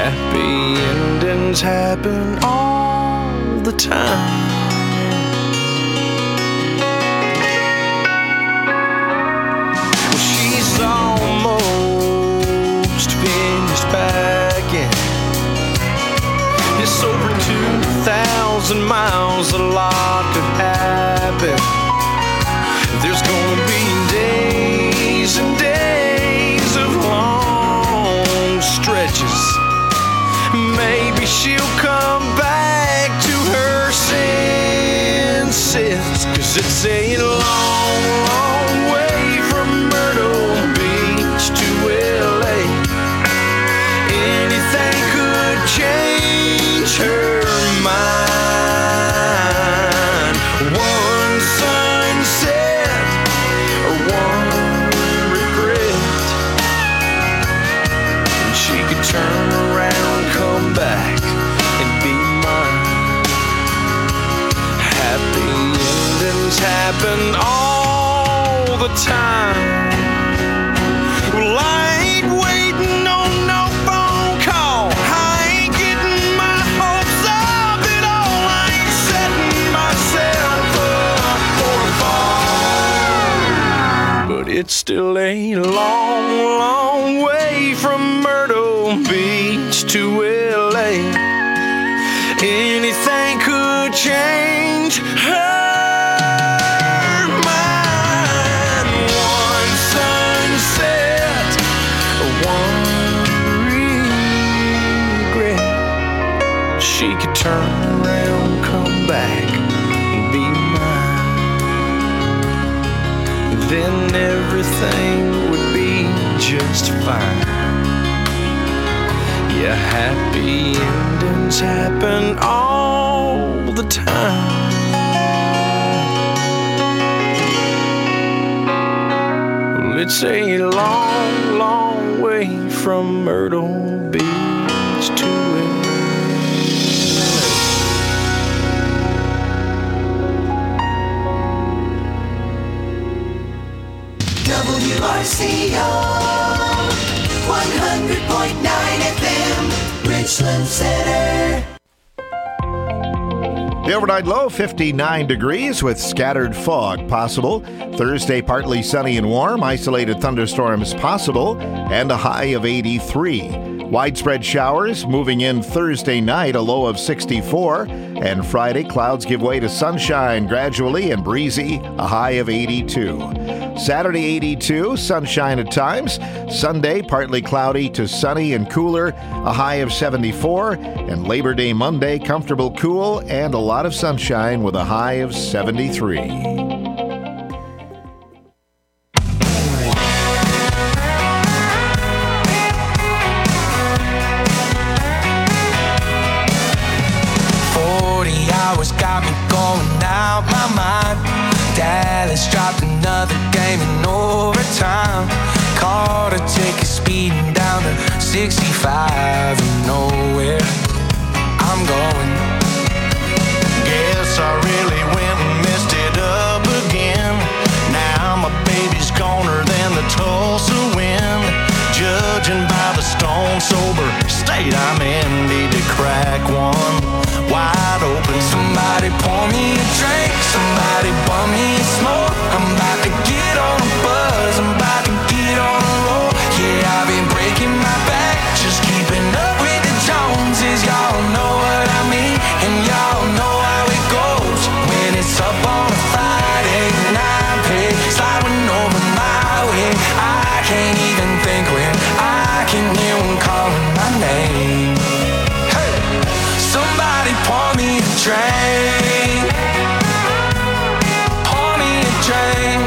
Happy endings happen all the time. Well, she's almost finished packing. It's over 2,000 miles, a lot could happen. There's gonna be days and days of long stretches. Maybe she'll come back to her senses, 'cause it's a long, long way from Myrtle Beach to LA. Anything could change her mind. One sunset or one regret, and she could turn around, come back, and be mine. Happy endings happen all the time. Well, I ain't waiting on no phone call. I ain't getting my hopes up at all. I ain't setting myself up for a fall. But it's still a long, long way from Myrtle Beach to LA. Anything could change her mind. One sunset, one regret. She could turn around, come back, and be mine. Then everything would be just fine. Yeah, happy endings happen all the time. Well, it's a long, long way from Myrtle Beach to WRCO 100.9 FM, Richland Center. The overnight low, 59 degrees with scattered fog possible. Thursday, partly sunny and warm. Isolated thunderstorms possible and a high of 83. Widespread showers moving in Thursday night, a low of 64. And Friday, clouds give way to sunshine gradually and breezy, a high of 82. Saturday, 82, sunshine at times. Sunday, partly cloudy to sunny and cooler, a high of 74. And Labor Day Monday, comfortable, cool, and a lot of sunshine with a high of 73. Got me going out my mind. Dallas dropped another game in overtime. Caught a ticket speeding down to 65 and nowhere I'm going. Guess I really went and messed it up again. Now my baby's goner than the Tulsa wind. Judging by the stone sober state I'm in, need to crack one wide open. Somebody pour me a drink, somebody pour me a smoke. I'm about to get on a buzz, I'm about to get on a roll. Yeah, I've been breaking my back, just keeping up with the Joneses. Y'all know what I mean, and y'all know how it goes. When it's up on a Friday and I pay, sliding over my way. I can't even think when I can hear one calling my name. Hey, somebody pour me a drink, pour me a drink.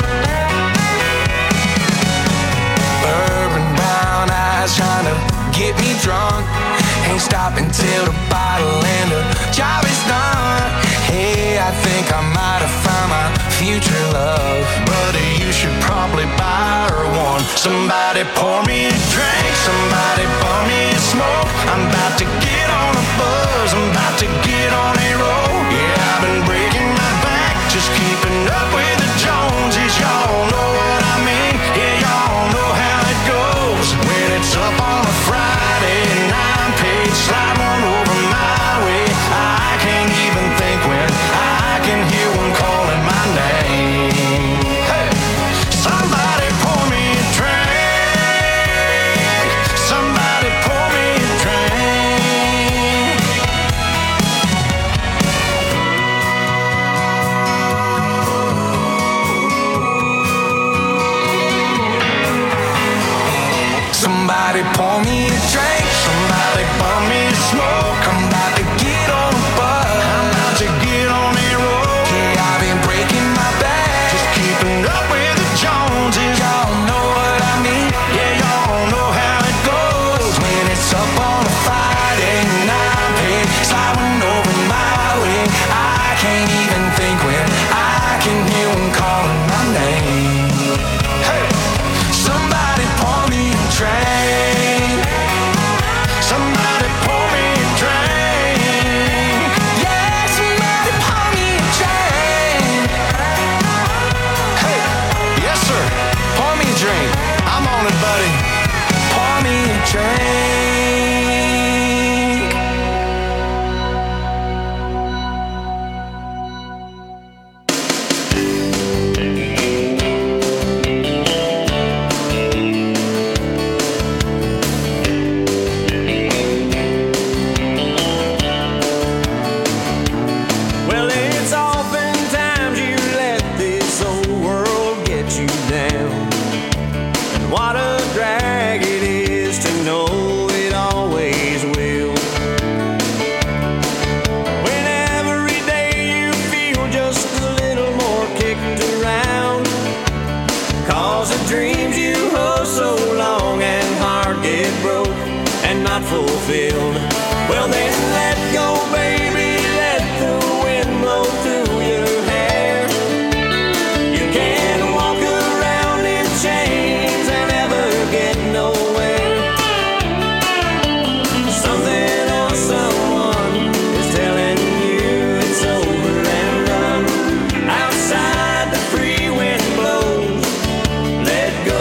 Bourbon brown eyes trying to get me drunk. Ain't stopping till the bottle and the job is done. Hey, I think I might have found my future love. Buddy, you should probably buy her one. Somebody pour me a drink, somebody pour me a smoke. I'm about to get on a buzz, I'm about to get on a roll. Yeah, I've been breaking my back, just keeping up with the Joneses. Y'all know what I mean, yeah, y'all know how it goes. When it's up on a Friday and I'm pour me a drink. Somebody bum me a smoke. I'm about to get on a bus. I'm about to get on a road. Yeah, I've been breaking my back, just keeping up with the Joneses. Y'all know what I mean. Yeah, y'all know how it goes when it's up on a Friday night. Hey, sliding over my way. I can't even think when I can hear them calling my name. Hey, somebody pour me a drink. Somebody pour me a drink. Yeah, somebody pour me a drink. Hey, yes sir, pour me a drink. I'm on it, buddy. Pour me a drink. Well, it's oftentimes you let this old world get you down. And what a drag it is to know it always will. When every day you feel just a little more kicked around, 'cause the dreams you hold so long and hard get broke and not fulfilled. Well, then let go, baby, let the wind blow through your hair. You can't walk around in chains and ever get nowhere. Something or someone is telling you it's over and done. Outside the free wind blows, let go.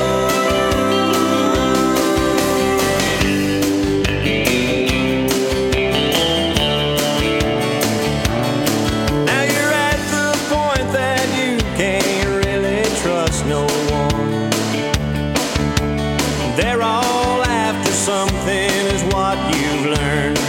Now you're at the point that you can't really trust no one. They're all after something is what you've learned.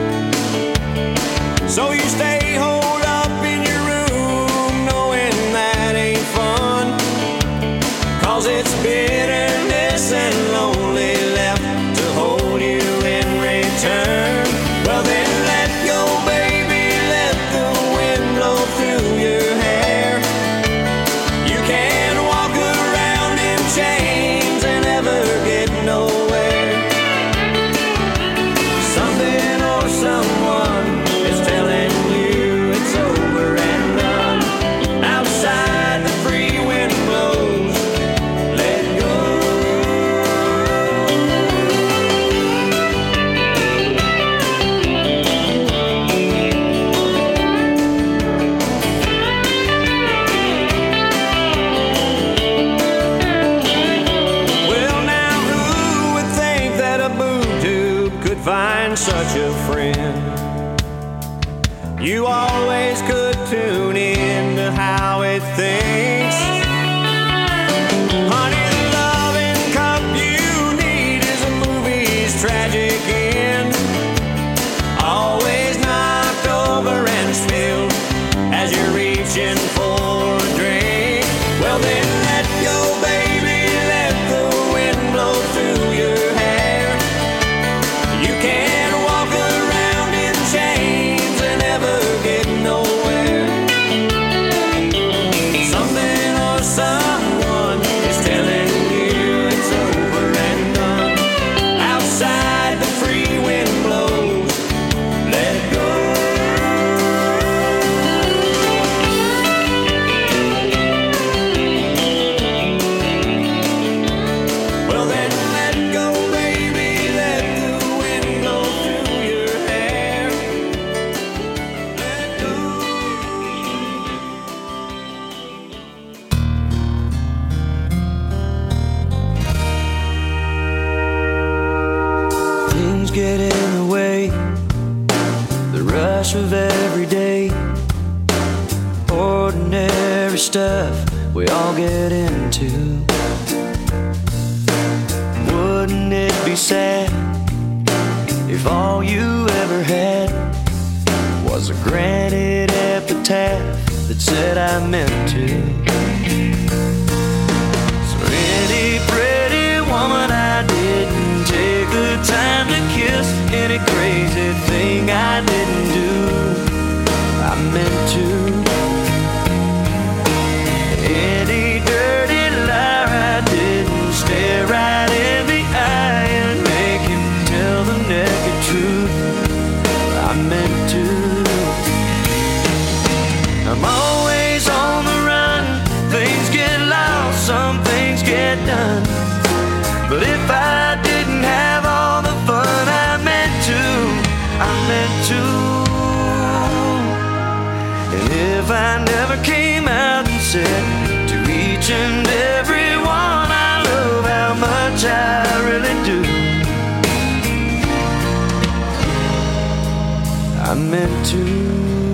So you stay holed up in your room knowing that ain't fun. 'Cause it's bitterness and lonely left to hold you in return. Well then let go, baby, let the wind blow through your hair. You can't walk around in chains and ever get nowhere. Something or someone is telling you it's over and done. Outside the free wind blows, let go. Well, now who would think that a boob tube could find such a friend? You always could tune in to how it thinks. Honey, the loving cup you need is a movie's tragic end. Always knocked over and spilled as you're reaching for a drink. Well then let go, baby, let the wind blow through your hair. You can't walk around in chains and ever get nowhere. Something or someone is telling you it's over and done. Outside the free wind blows, let go. Well then let go, baby, let the wind blow through your hair. Let go. Things get in the way, the rush of every day, ordinary stuff we all get into. Wouldn't it be sad if all you ever had was a granted epitaph that said I meant to? So any pretty woman I didn't take the time to kiss. Any crazy thing I didn't do, I meant to. Any dirty liar I didn't stare right in the eye and make him tell the naked truth, I meant to. I'm always on the run. Things get lost, some things get done. But if I didn't have all the fun I meant to, I meant to. And if I never came out and said to each and every one I love how much I really do, I meant to.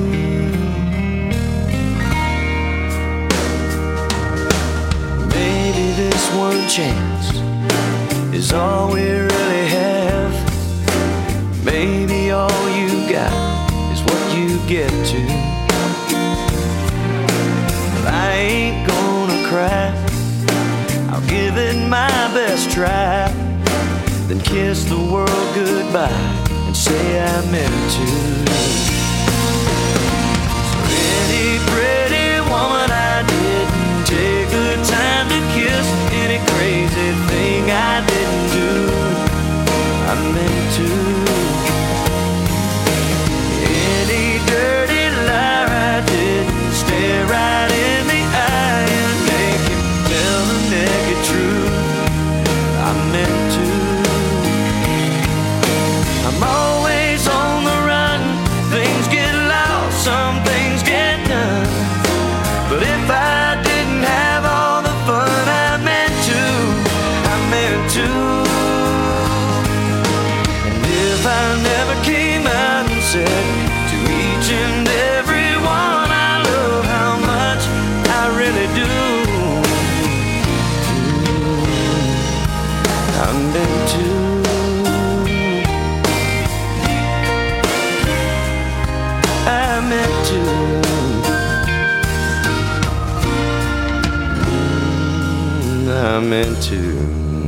This one chance is all we really have. Maybe all you got is what you get to. But I ain't gonna cry, I'll give it my best try, then kiss the world goodbye and say I meant to. So any pretty woman I didn't take the time to kiss, any crazy thing I didn't do, I meant to. Any dirty liar I didn't stare right in the eye and make him tell the naked truth, I meant to. I'm always on the run. Things get lost, some things get done. But if I didn't have all the fun I meant to, I meant to. And if I never came out and said to each and every one I love how much I really do, I meant to. I meant to. I meant to.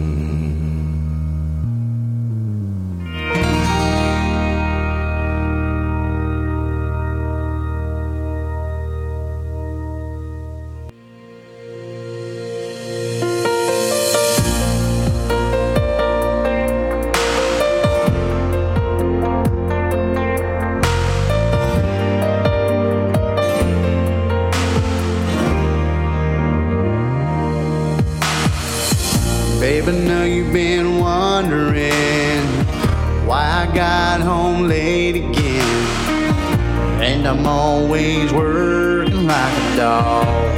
Babe, I know you've been wondering why I got home late again. And I'm always working like a dog.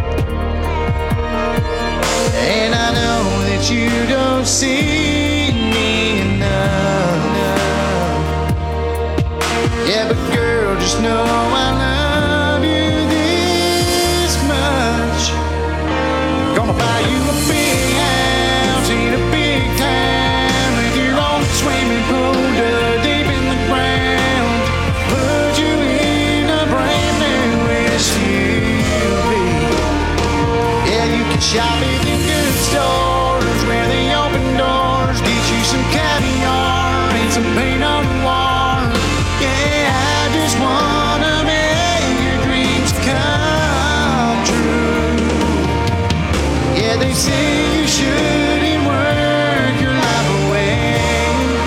And I know that you don't see me enough. Yeah, but girl, just know I love you this much. Gonna buy you a big house in a big town with your own swimming pool dug deep in the ground. Put you in a brand new SUV. Yeah, you can shop at the good stores where they open doors. Get you some caviar and some Pinot Noir. Yeah, I just wanna make your dreams come true. Yeah, they say you shouldn't work your life away,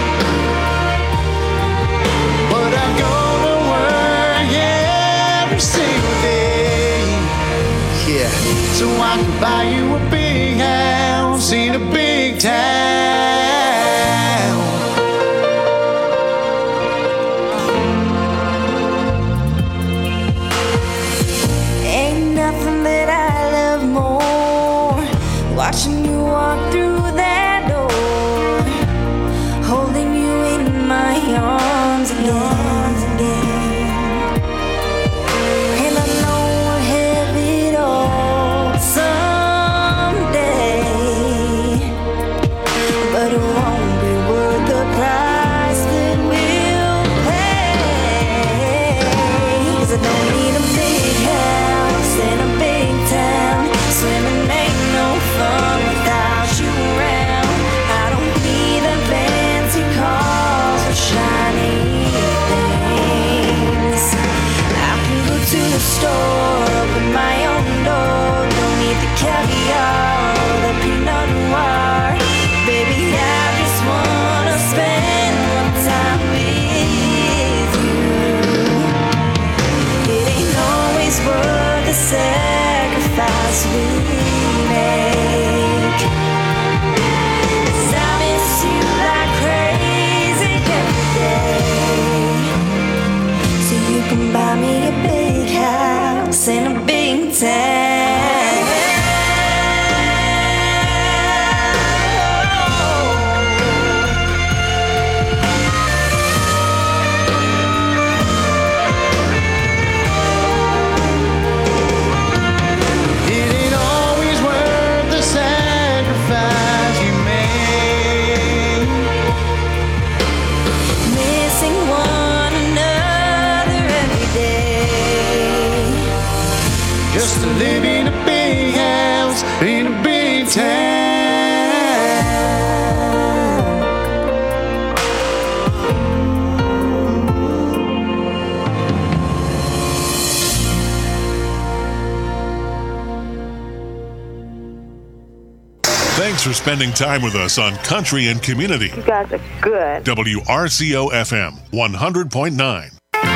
but I go to work every single day. Yeah, so I can buy you a big house in a big town. Ain't nothing that I love more, watching you walk through that door, holding you in my arms again. And I know we'll have it all someday. live in a big house in a big town. Thanks for spending time with us on Country and Community. You guys are good. WRCO FM 100.9.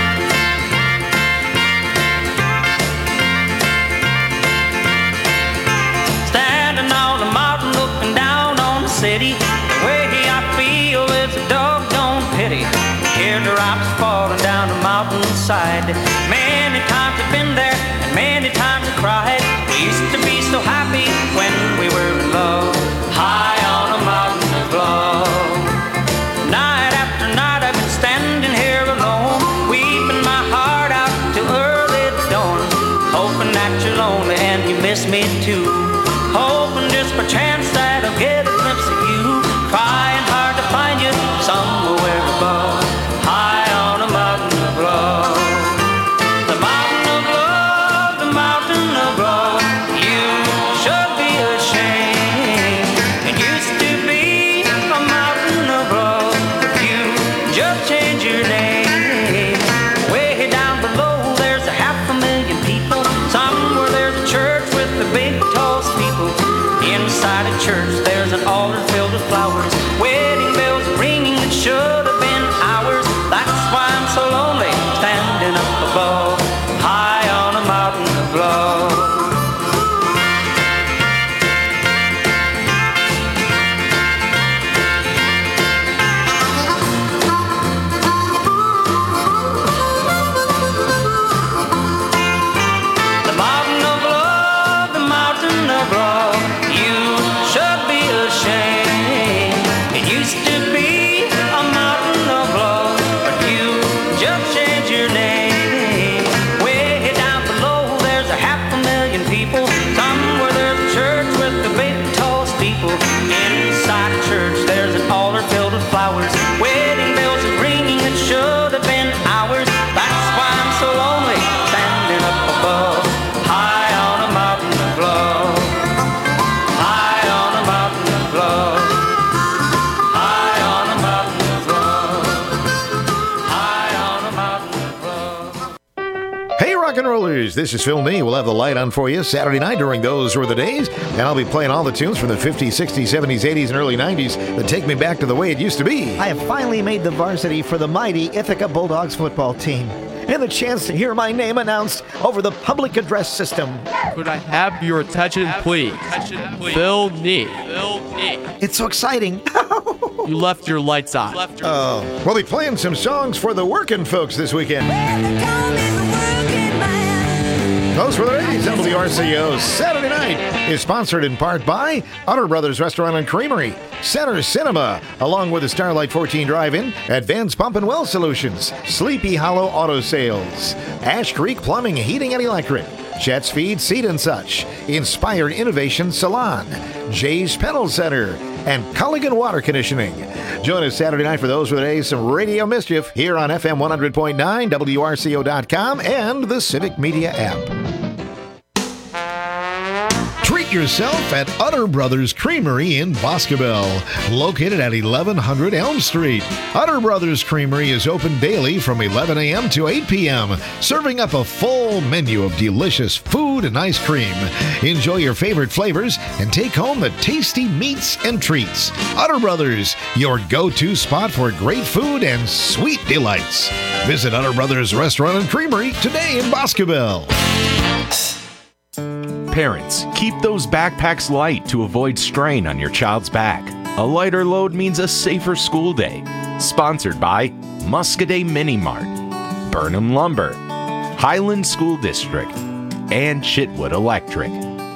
Standing on a mountain looking down on the city, the way I feel is a doggone pity. Hear the rocks falling down the mountainside. Many times I've been there and many times I cried. We used to be so happy when we were in love, high on a mountain of love. Night after night I've been standing here alone, weeping my heart out till early dawn, hoping that you're lonely and you miss me too, hoping just by chance that I'll get a glimpse of you, trying hard to find you somewhere above, high on a mountain of love. The mountain of love, the mountain of love. You should be ashamed. It used to be a mountain of love, but you just changed your name. Way down below there's a 500,000 people. Somewhere there's a church with a big tall steeple. Inside a church there's an altar filled with flowers. Wedding bells ringing that should have been ours. That's why I'm so lonely, standing up above, high on a mountain of love. The mountain of love, the mountain of love. You should be ashamed. It used to be a mountain of love, but you just changed your name. Way down below there's a 500,000 people. Somewhere there's a church with a big tall steeple. Inside a church there's an altar filled with flowers. Wedding bells are ringing that should have been ours. That's why I'm so lonely, standing up above, high on a mountain of love, high on a mountain of love, high on a mountain of love, high on a mountain of love. Hey, rock and rollers, this is Phil Nee. We'll have the light on for you Saturday night during Those Were the Days, and I'll be playing all the tunes from the 50s, 60s, 70s, 80s, and early 90s that take me back to the way it used to be. I have finally made the varsity for the mighty Ithaca Bulldogs football team, and the chance to hear my name announced over the public address system. Could I have your attention, please? Phil Nee. It's so exciting. You left your lights on. Oh, we'll be playing some songs for the working folks this weekend. Those Were the Days. WRCO Saturday Night is sponsored in part by Utter Brothers Restaurant and Creamery, Center Cinema, along with the Starlight 14 Drive-In, Advanced Pump and Well Solutions, Sleepy Hollow Auto Sales, Ash Creek Plumbing, Heating and Electric, Chet's Feed, Seed and Such, Inspired Innovation Salon, Jay's Pedal Center, and Culligan Water Conditioning. Join us Saturday night for Those Were the Days, some radio mischief here on FM 100.9, WRCO.com, and the Civic Media app. Treat yourself at Utter Brothers Creamery in Boscobel, located at 1100 Elm Street. Utter Brothers Creamery is open daily from 11 a.m. to 8 p.m., serving up a full menu of delicious food and ice cream. Enjoy your favorite flavors and take home the tasty meats and treats. Utter Brothers, your go-to spot for great food and sweet delights. Visit Utter Brothers Restaurant and Creamery today in Boscobel. Parents, keep those backpacks light to avoid strain on your child's back. A lighter load means a safer school day. Sponsored by Muscadet Mini Mart, Burnham Lumber, Highland School District, and Chitwood Electric.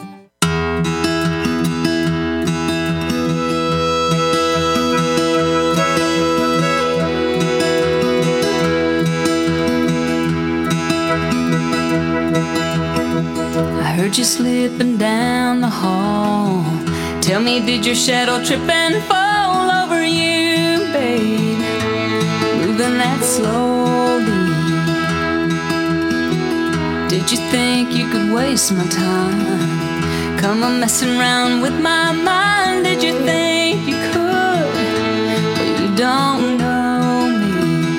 I heard you slipping down the hall. Tell me, did your shadow trip and fall over you, babe? Moving that slowly. Did Did you think you could waste my time? Come on messing around with my mind. Did you think you could? Well, you don't know me.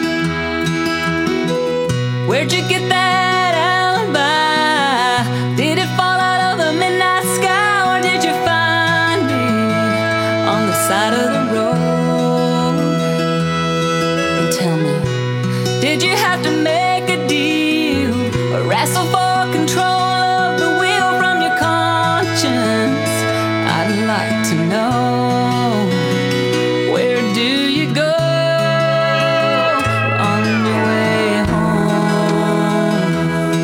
Where'd you get that alibi? Did it fall out of the midnight sky, or did you find it on the side of the road? And tell me, did you have to make a deal or wrestle for control of the wheel from your conscience? I'd like to know. Where do you go on your way home?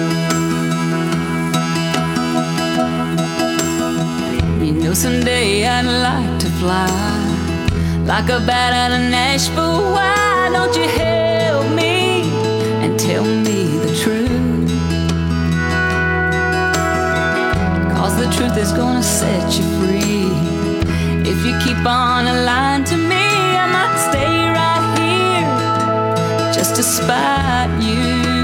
You know someday I'd like to fly like a bat out of Nashville. Why don't you help me and tell me the truth? 'Cause the truth is gonna set you free. If you keep on lying to me, I might stay right here just to spite you.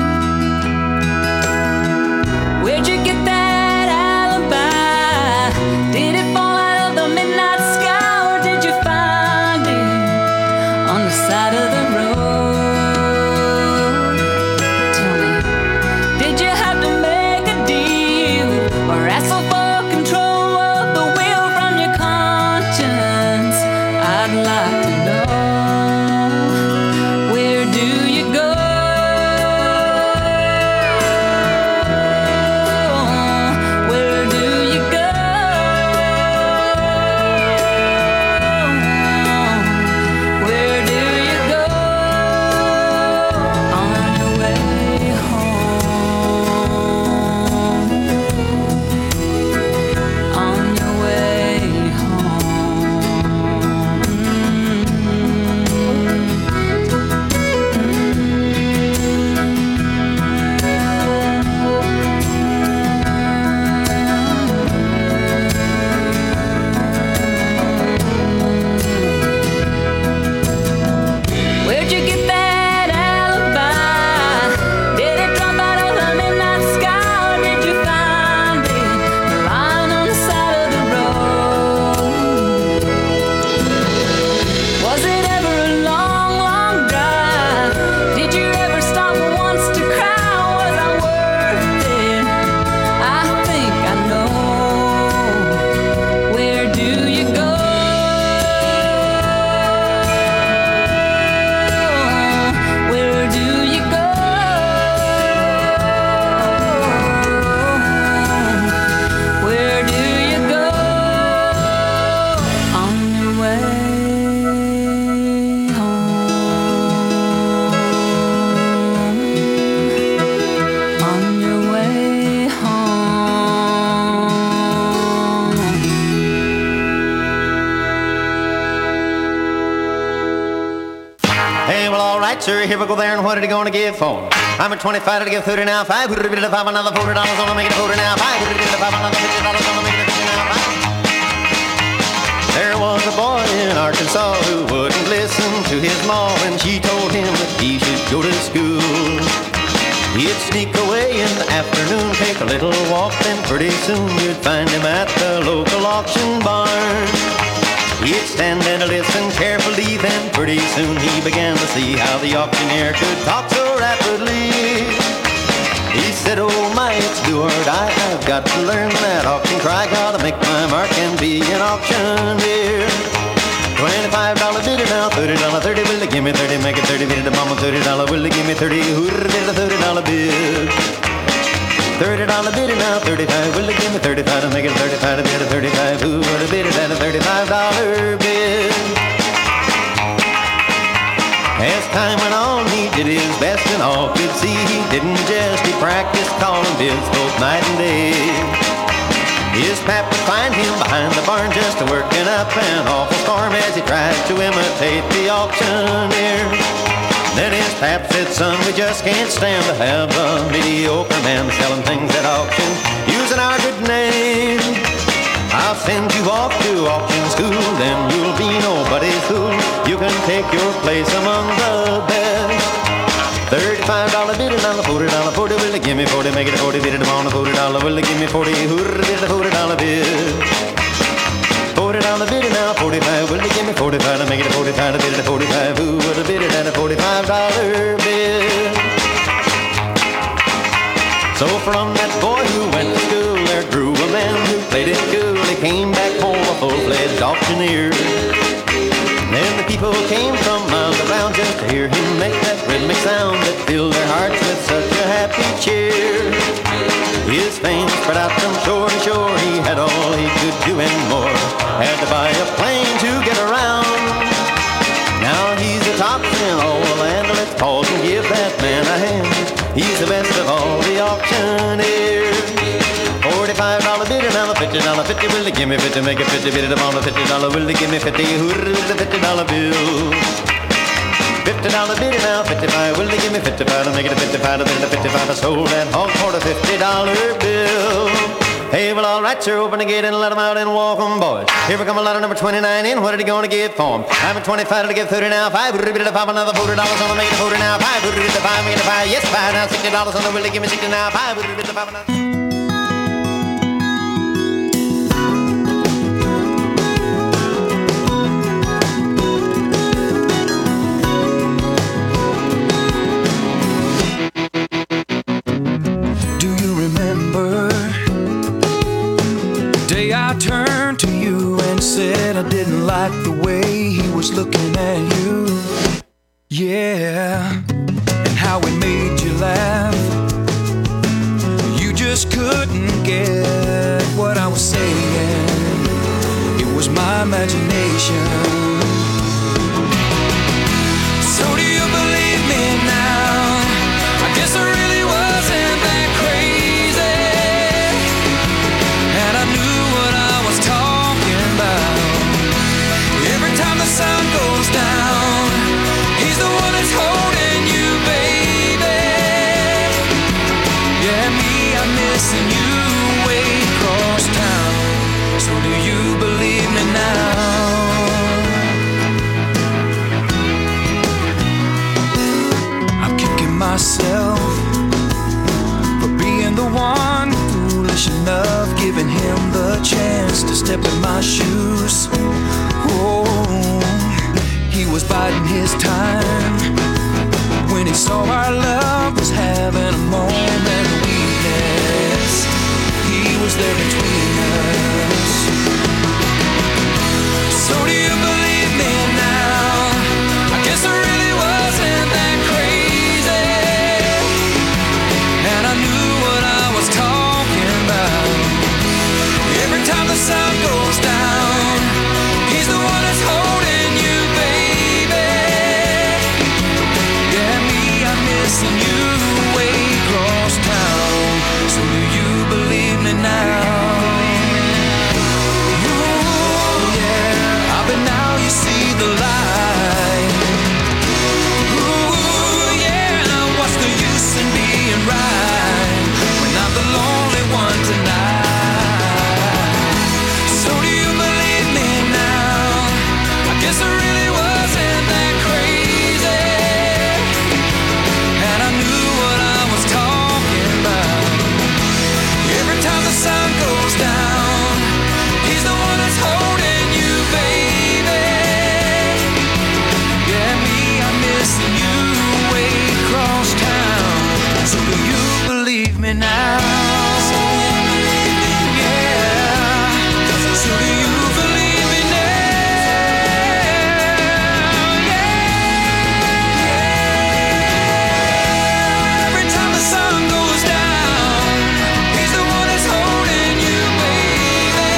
Where'd you get that alibi? Did it fall out of the midnight sky, or did you find it on the side of the road? Tell me, did you have to make a deal or wrestle for control of the wheel from your conscience? I'd like to know. Where do you go? Where do you go? Where do you go on your way home? On your way Where'd you get that alibi? Did it drop out of the midnight sky, or did you find it lying on the side of the road? Was it ever a long, long drive? Did you ever stop once to cry? Was I worth it? I think I know. Where do you go? Where do you go? Where do you go on your way home? On your way home. Hey, well, all right, sir, here we go there, and what are you going to give for? I'm at 25 to give 30 now, 5, put it a bit of 5, another $40, gonna make it a 40 now, 5, put it a bit of 5, another $50, gonna make it a 50 now, 5. There was a boy in Arkansas who wouldn't listen to his ma when she told him that he should go to school. He'd sneak away in the afternoon, take a little walk, then pretty soon you'd find him at the local auction barn. He'd stand and listen carefully, then pretty soon he began to see how the auctioneer could talk so rapidly. He said, oh my, it's do or die, I've got to learn that auction cry, gotta make my mark and be an auctioneer. $25 bid it now, $30, 30, will they give me 30, make it 30, bid it to mama, $30, will they give me 30, hooter, bid it a $30 bid. $30 bid it now, 35, will they give me 35 to make it 35 to bid a 35, who would have bid it at a $35 bid? As time went on, he did his best and all could see he didn't just, he practiced calling bids both night and day. His pap would find him behind the barn just working up an awful storm as he tried to imitate the auctioneer. Then his pap said, son, we just can't stand to have a mediocre man selling things at auction using our good name. I'll send you off to auction school, then you'll be nobody's fool. You can take your place among the best. $35 bid and $40, 40, will they give me me 40, make it a 40, bid it on a $40. Will they give me 40? Hooray, bid a $40 bill. $40 bid it now, 45. Will they give me 45 to make it a 45? To bid it a 45. Who would have bid it at a $45 bill? So from that boy who went to school, there grew a man who played it cool. He came back home a full-fledged auctioneer. Then the people came from miles around just to hear him make that rhythmic sound that filled their hearts with such a happy cheer. His fame spread out from shore to shore. He had all he could do and more. Had to buy a plane to get around. Now he's the top in all the land. Let's pause and give that man a hand. He's the best of all the auctioneers. $45 bid and I'm a $50 50. Will they give me 50? Make it 50 bid it on a $50. Will they give me 50? Hooray, the $50 bill. $50 bid it now, 55. Will they give me 55 to make it a 55? To bid it a 55. I sold that hog for a $50 bill. Hey, well, all right, sir, open the gate and let them out and walk 'em, boys. Here we come a ladder number 29 in. What are they going to give for 'em? I'm a 25 to give 30 now. 5, another $40 on the make it 40 now. 5, make it a 5. Yes, 5 now, $60 on the will they give me 60 now. 5, another. I turned to you and said I didn't like the way he was looking at you. Yeah, and how it made you laugh. You just couldn't get what I was saying. It was my imagination. So do you believe me now? I guess I really wasn't that crazy. And I knew what I was talking about. Every time the sun goes down, he's the one that's holding you, baby. Yeah, me, I'm missing you way across town. So do you believe me now? I'm kicking myself for being the one foolish enough, giving him the chance to step in my shoes. Oh, he was biding his time when he saw our love was having a moment of weakness. He was there between us. So do you believe me now? I guess I really wasn't that crazy. And I knew what I was talking about. Every time the sun goes down, he's the one that's holding you, baby. Yeah, me, I'm missing you way across town. So do you believe me now? Ooh, yeah, but now you see the light. Ooh, yeah, what's the use in being right when I'm the lonely one tonight? So do you believe me now? I guess I really wasn't that crazy. And I knew what I was talking about. Every time the sun goes down, he's the one that's holding you, baby. Yeah, me, I'm missing you way across town. So do you believe me now? So do you believe me now? Yeah. Every time the sun goes down, he's the one that's holding you, baby.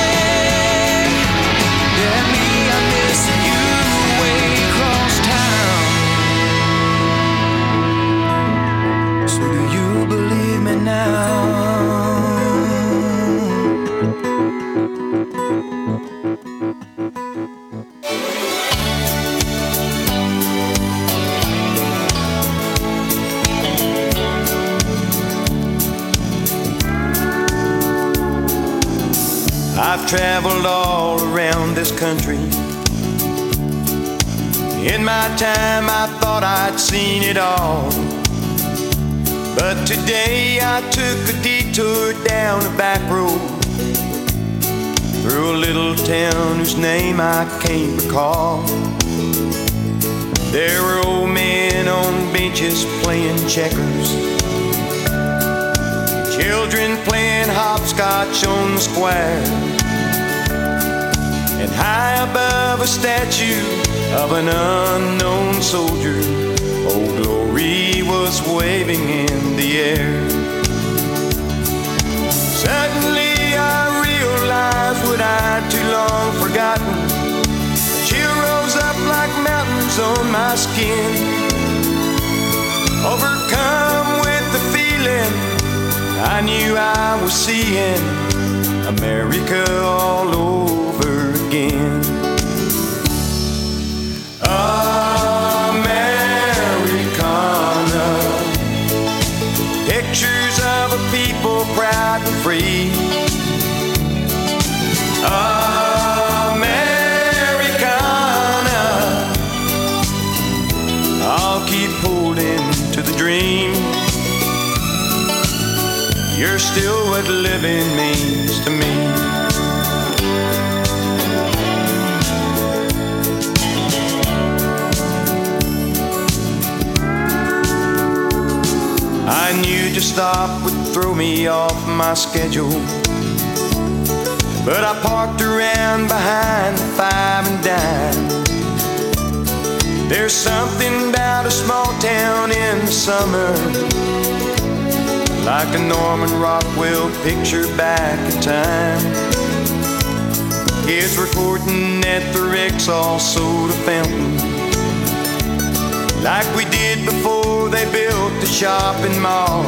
Yeah, me, I'm missing you way across town. So do you believe me now? I've traveled all around this country. In my time I thought I'd seen it all, But today I took a detour down a back road through a little town whose name I can't recall. There were old men on benches playing checkers, children playing hopscotch on the square, and high above a statue of an unknown soldier, Old Glory was waving in the air. Suddenly I realized what I'd too long forgotten. A chill rose up like mountains on my skin. Overcome with the feeling, I knew I was seeing America all over again. Americana, pictures of a people proud and free. Americana, I'll keep holding to the dream. You're still what living means to me. I knew to stop would throw me off my schedule, but I parked around behind the Five and Dime. There's something about a small town in the summer, like a Norman Rockwell picture back in time. Kids recording at the Rexall soda fountain, like we did before they built the shopping mall.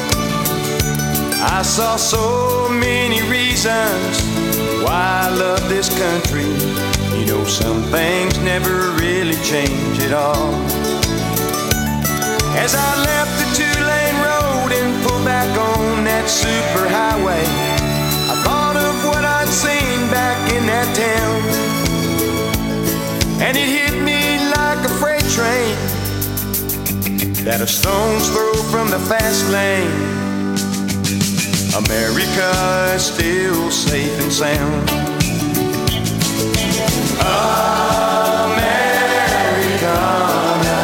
I saw so many reasons why I love this country. You know, some things never really change at all. As I left the two-lane road and pulled back on that superhighway, I thought of what I'd seen back in that town, and it hit me like a freight train that a stone's throw from the fast lane. America is still safe and sound. Americana,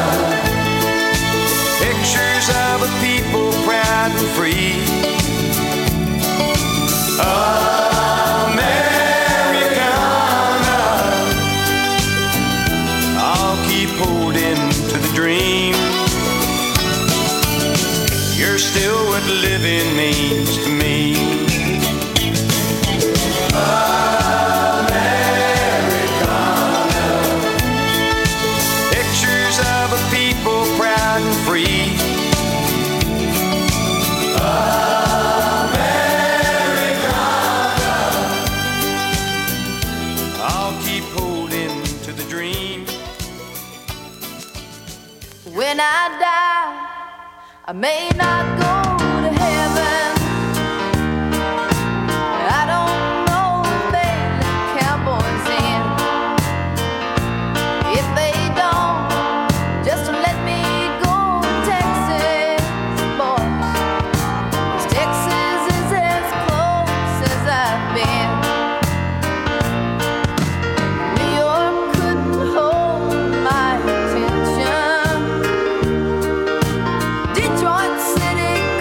pictures of a people proud and free. Americana, I'll keep holding to the dream. You're still what living means to me. Americana, pictures of a people proud and free. Americana, I'll keep holding to the dream. When I die, I may not go to heaven. I don't know if they let cowboys in. If they don't, just let me go to Texas, boys. 'Cause Texas is as close as I've been. New York couldn't hold my attention. Detroit City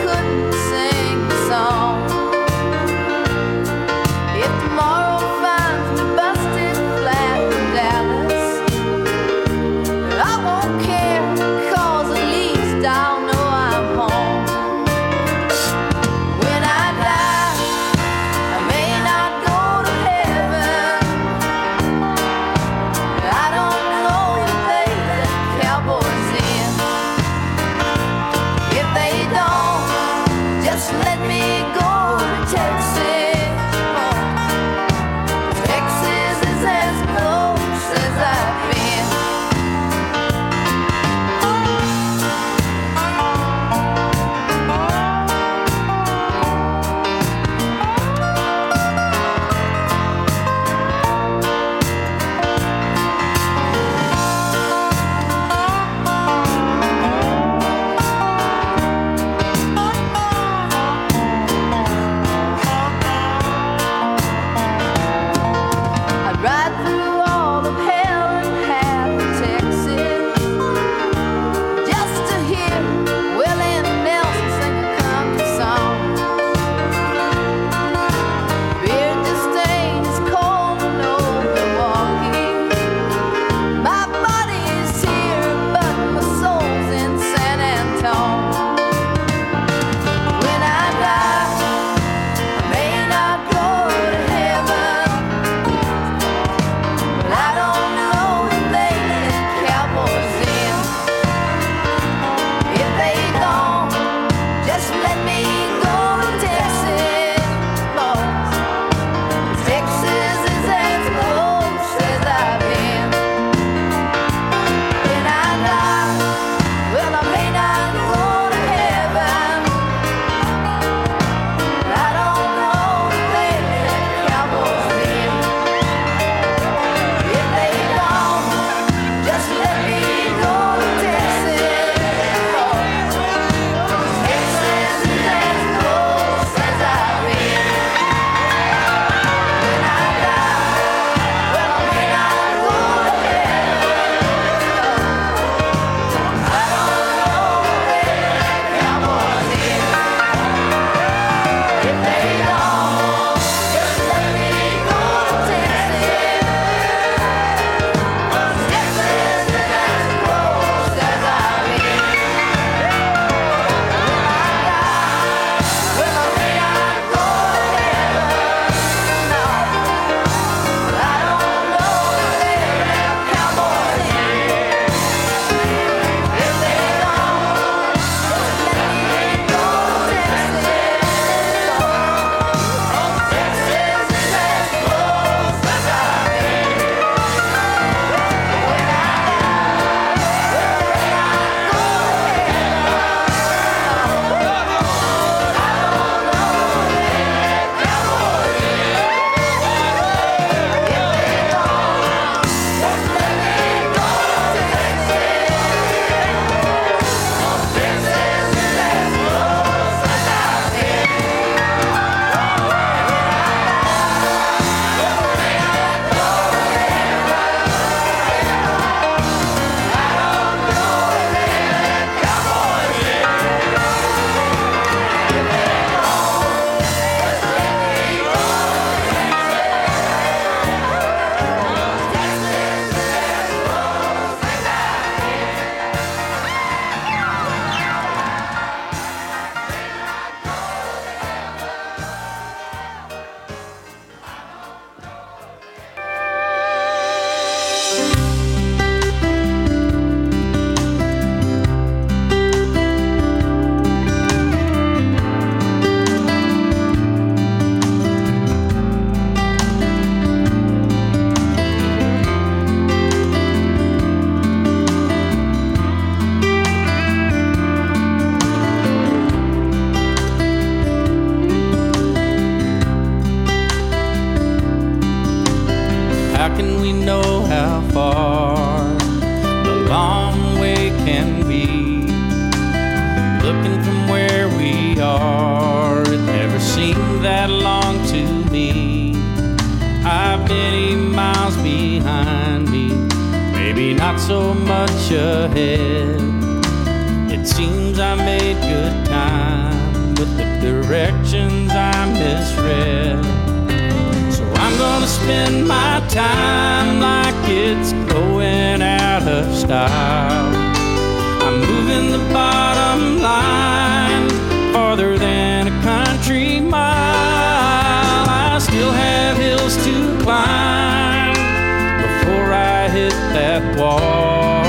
so much ahead. It seems I made good time with the directions I misread. So I'm gonna spend my time like it's going out of style. I'm moving the bottom line farther than a country mile. I still have hills to climb before I hit that wall.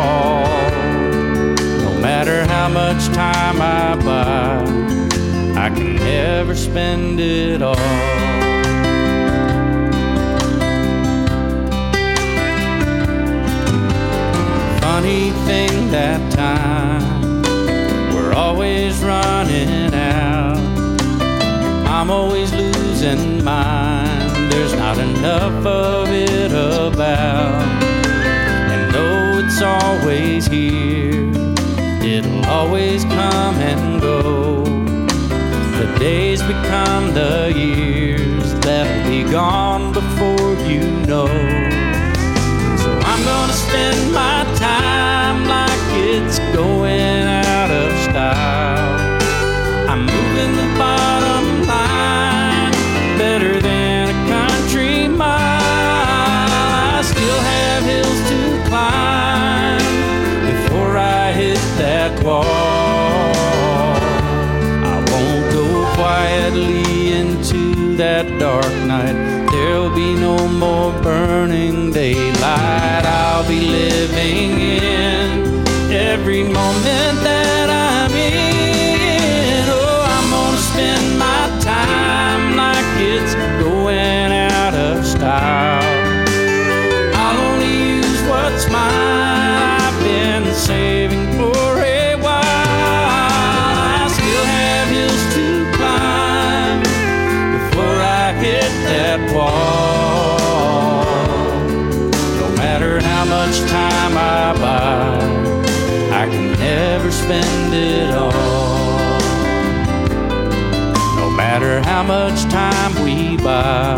No matter how much time I buy, I can never spend it all. Funny thing that time, we're always running out. I'm always losing mine. There's not enough of it about. And though it's always here, it'll always come and go. The days become the years that'll be gone before you know. I'm gonna spend my time like it's going out of style. I'm moving the bottom line better than a country mile. I still have hills to climb before I hit that wall. I won't go quietly into that dark night. There'll be no more burning daylight. I'll be living in every moment that I'm in. Oh, I'm gonna spend my time like it's going out of style. I'll only use what's mine. I've been saving for a while. I still have hills to climb before I hit that wall. No matter how much time I buy, I can never spend it all. No matter how much time we buy,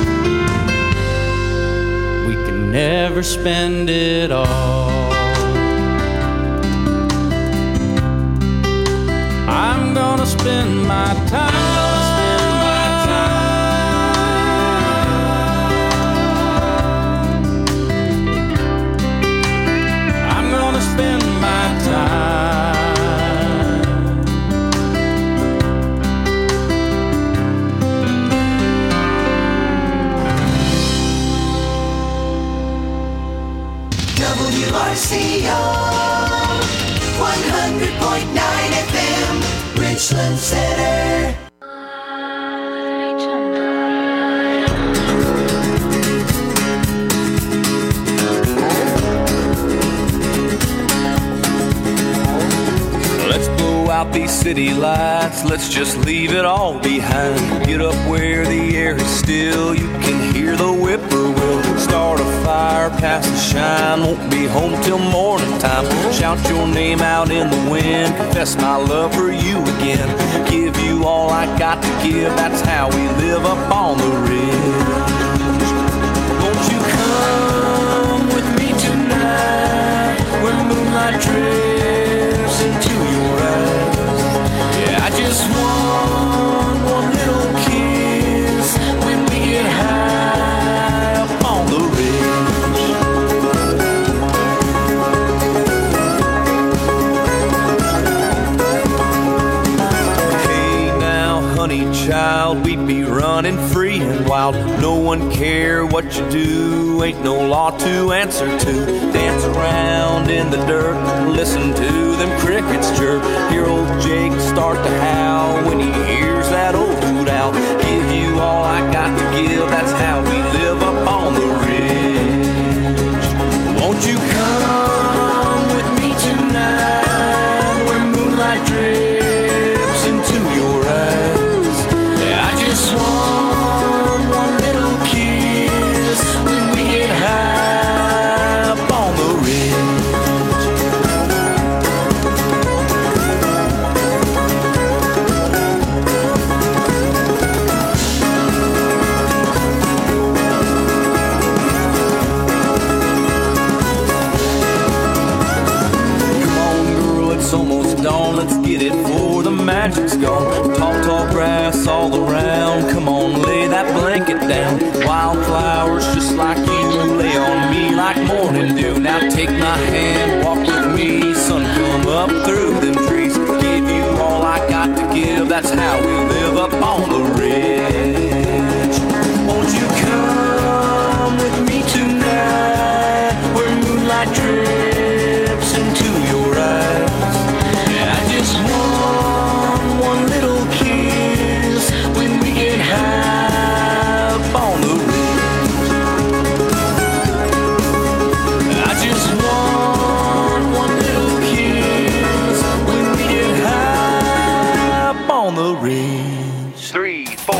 we can never spend it all. I'm gonna spend my time. Spend my time. WRCO 100.9 FM, Richland Center. Out these city lights, let's just leave it all behind. Get up where the air is still, you can hear the whippoorwill. Start a fire, pass the shine, won't be home till morning time. Shout your name out in the wind, confess my love for you again. Give you all I got to give, that's how we live up on the ridge. Won't you come with me tonight, where moonlight drifts into your eyes? Yeah, I just want one little kiss when we get high up on the ridge. Hey now, honey child, we'd be running free and wild. No one care what you do, ain't no law to answer to. Dance around in the dirt, listen to them crickets chirp. Hear old Jake start to howl when he hears that old hoot owl. Give you all I got to give, that's how we live up on the ridge. Won't you come with me tonight, where moonlight drips into your eyes? Yeah, I just want one little kiss when we get high up on the ridge. it's almost dawn. Let's get it before the magic's gone. Tall, tall grass all around. Come on, lay that blanket down. Wildflowers just like you lay on me like morning dew. Now take my hand, walk with me. Sun come up through them trees. Give you all I got to give. That's how we live up on the ridge. Won't you come with me tonight, where moonlight drips into your eyes? I just want one little kiss when we get high up on the ridge. I just want one little kiss when we get high up on the ridge. 3, 4.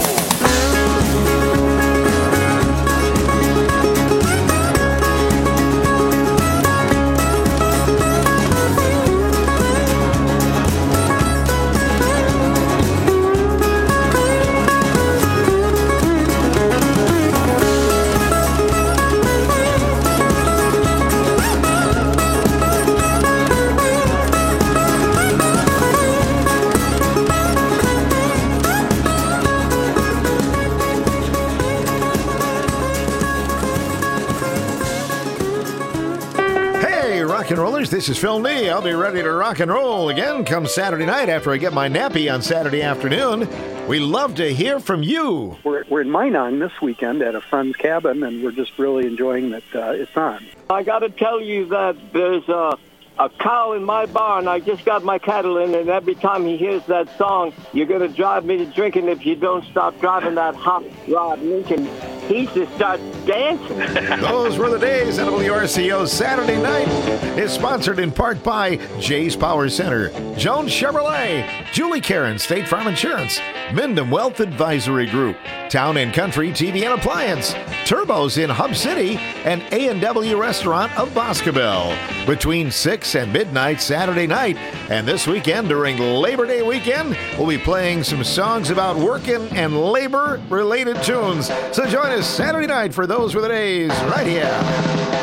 Rock and rollers, this is Phil Nee. I'll be ready to rock and roll again come Saturday night after I get my nappy on Saturday afternoon. We love to hear from you. We're in Minong this weekend at a friend's cabin, and we're just really enjoying that it's on. I got to tell you that there's a cow in my barn. I just got my cattle in, and every time he hears that song, "You're going to drive me to drinking if you don't stop driving that hot rod Lincoln," he just starts dancing. Those were the days. WRCO's Saturday Night is sponsored in part by Jay's Power Center, Jones Chevrolet, Julie Karen State Farm Insurance, Mindom Wealth Advisory Group, Town and Country TV and Appliance, Turbos in Hub City, and A&W Restaurant of Boscobel. Between 6 and midnight Saturday night, and this weekend during Labor Day weekend, we'll be playing some songs about working and labor-related tunes. So join us Saturday night for Those Were the Days right here.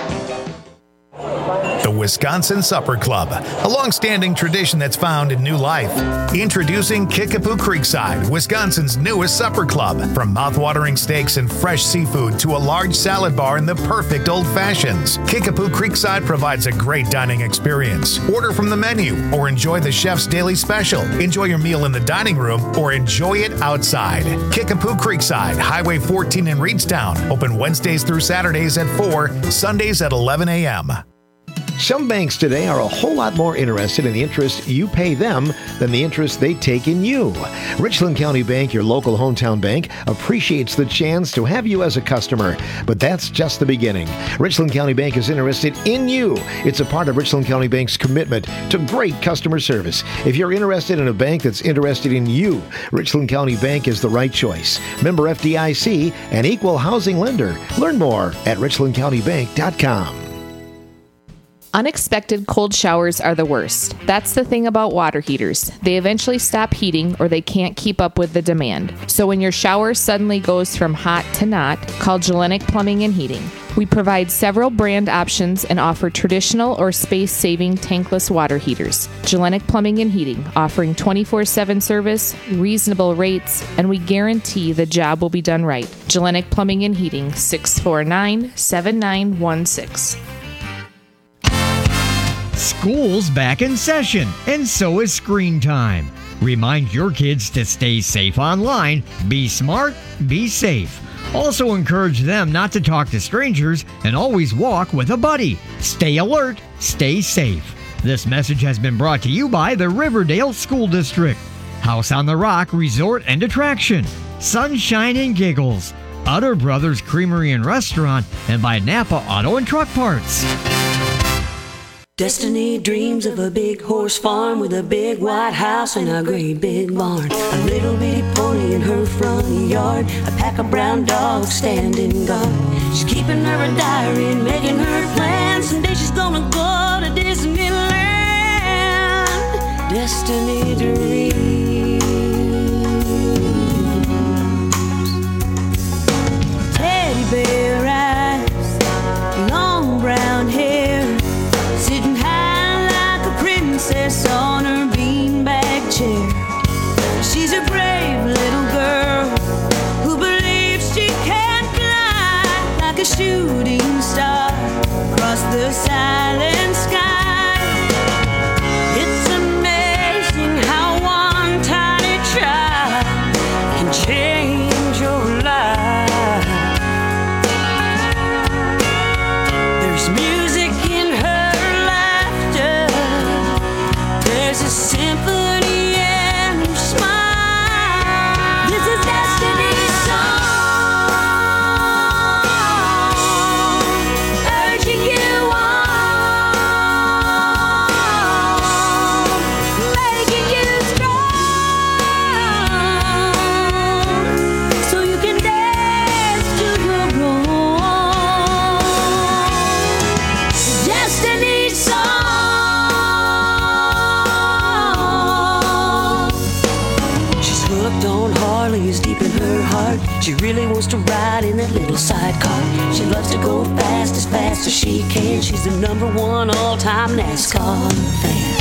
The Wisconsin Supper Club, a long-standing tradition that's found in new life. Introducing Kickapoo Creekside, Wisconsin's newest supper club. From mouth-watering steaks and fresh seafood to a large salad bar and the perfect old fashions, Kickapoo Creekside provides a great dining experience. Order from the menu or enjoy the chef's daily special. Enjoy your meal in the dining room or enjoy it outside. Kickapoo Creekside, Highway 14 in Reedstown. Open Wednesdays through Saturdays at 4, Sundays at 11 a.m. Some banks today are a whole lot more interested in the interest you pay them than the interest they take in you. Richland County Bank, your local hometown bank, appreciates the chance to have you as a customer, but that's just the beginning. Richland County Bank is interested in you. It's a part of Richland County Bank's commitment to great customer service. If you're interested in a bank that's interested in you, Richland County Bank is the right choice. Member FDIC, an equal housing lender. Learn more at richlandcountybank.com. Unexpected cold showers are the worst. That's the thing about water heaters. They eventually stop heating or they can't keep up with the demand. So when your shower suddenly goes from hot to not, call Gellenic Plumbing and Heating. We provide several brand options and offer traditional or space-saving tankless water heaters. Gellenic Plumbing and Heating, offering 24/7 service, reasonable rates, and we guarantee the job will be done right. Gellenic Plumbing and Heating, 649-7916. School's back in session, and so is Screen Time. Remind your kids to stay safe online, be smart, be safe. Also encourage them not to talk to strangers and always walk with a buddy. Stay alert, stay safe. This message has been brought to you by the Riverdale School District, House on the Rock Resort and Attraction, Sunshine and Giggles, Utter Brothers Creamery and Restaurant, and by Napa Auto and Truck Parts. Destiny dreams of a big horse farm with a big white house and a great big barn. A little bitty pony in her front yard, a pack of brown dogs standing guard. She's keeping her a diary and making her plans. Someday she's gonna go to Disneyland. Destiny dreams. Teddy bear eyes, long brown hair, sitting high like a princess on symphony and her smile. This is Destiny's song, urging you on, making you strong, so you can dance to your own. Destiny's song. She's hooked on Harleys deep in her heart. She really wants to ride in that little sidecar. She loves to go fast as she can. She's the #1 all-time NASCAR fan.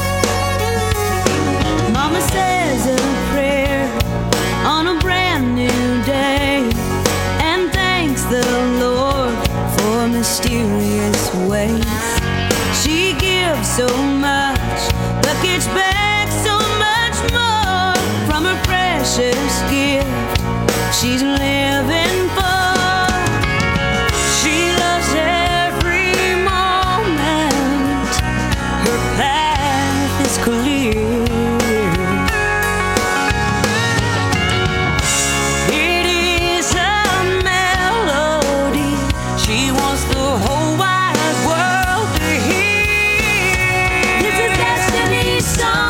Mama says a prayer on a brand new day and thanks the Lord for mysterious ways. She gives so much, but gets back so much more from her precious gift she's living for. She loves every moment. Her path is clear. It is a melody she wants the whole wide world to hear. This is Destiny's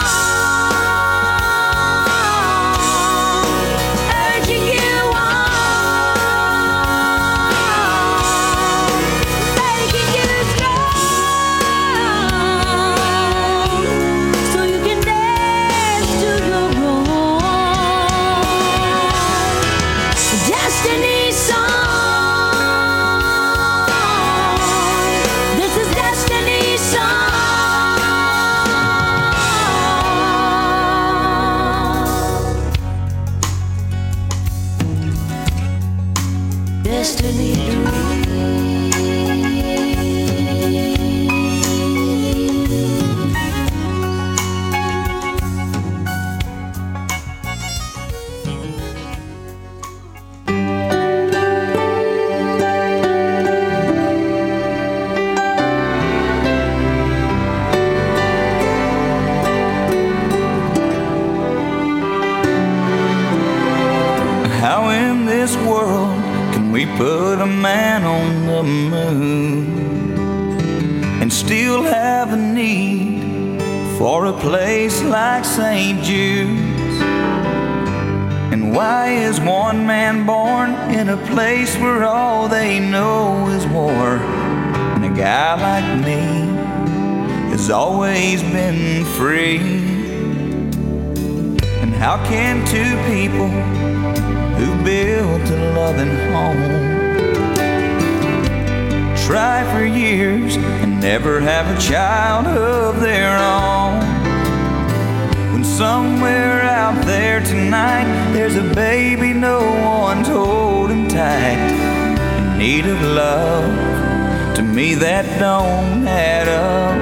song, urging you on, making you strong, so you can dance to your own. Destiny's song. This is Destiny's song. Destiny How in this world can we put a man on the moon and still have a need for a place like St. Jude's? And why is one man born in a place where all they know is war? And a guy like me has always been free. And how can two people who built a loving home try for years and never have a child of their own, when somewhere out there tonight there's a baby no one's holding tight in need of love? To me that don't add up.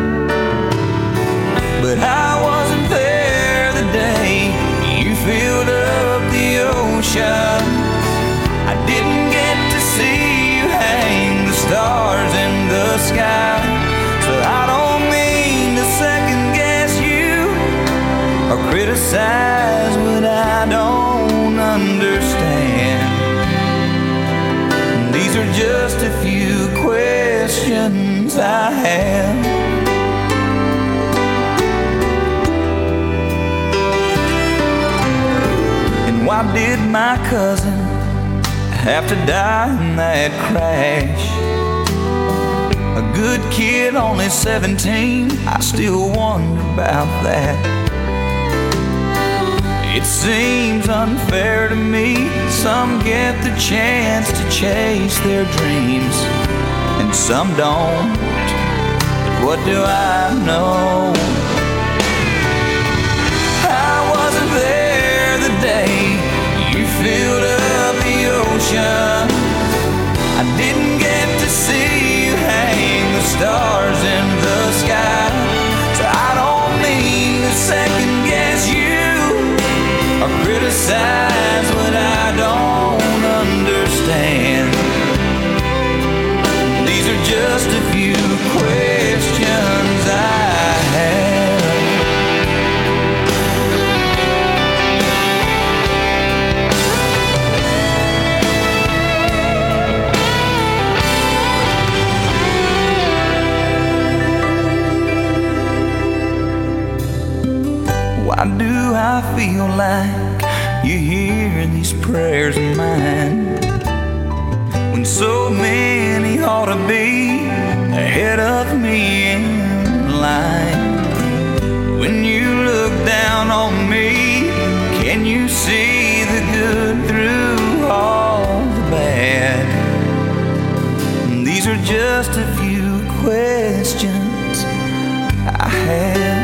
But I wasn't there the day you filled up the ocean. I didn't get to see you hang the stars in the sky. So I don't mean to second guess you or criticize what I don't understand. These are just a few questions I have. Why did my cousin have to die in that crash? A good kid, only 17, I still wonder about that. It seems unfair to me. Some get the chance to chase their dreams and some don't. But what do I know? I wasn't there the day you filled up the ocean. I didn't get to see you hang the stars in the sky. So I don't mean to second guess you or criticize what I don't understand. These are just a few questions I have. Why do I feel like you hear these prayers of mine when so many ought to be ahead of me in line? When you look down on me, can you see the good through all the bad? These are just a few questions I have.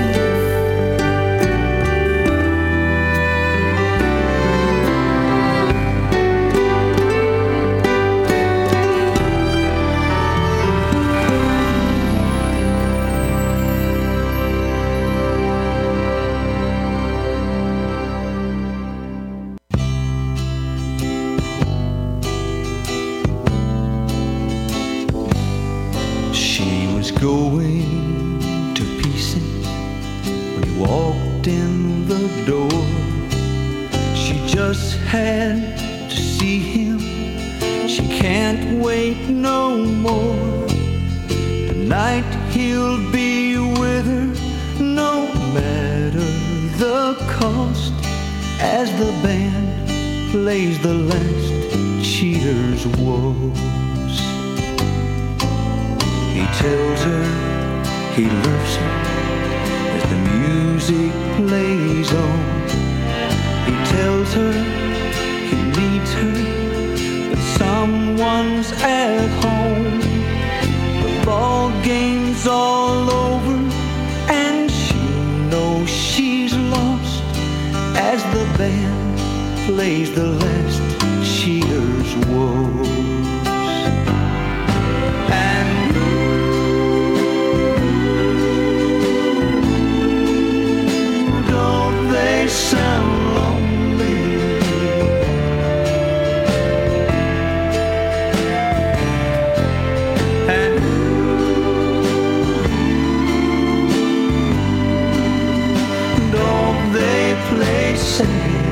Going to pieces when he walked in the door. She just had to see him. She can't wait no more. Tonight he'll be with her, no matter the cost, as the band plays the last cheater's woes. He tells her he loves her as the music plays on. He tells her he needs her, but someone's at home. The ball game's all over and she knows she's lost as the band plays the last cheater's woes. They sound lonely, and don't they play sad?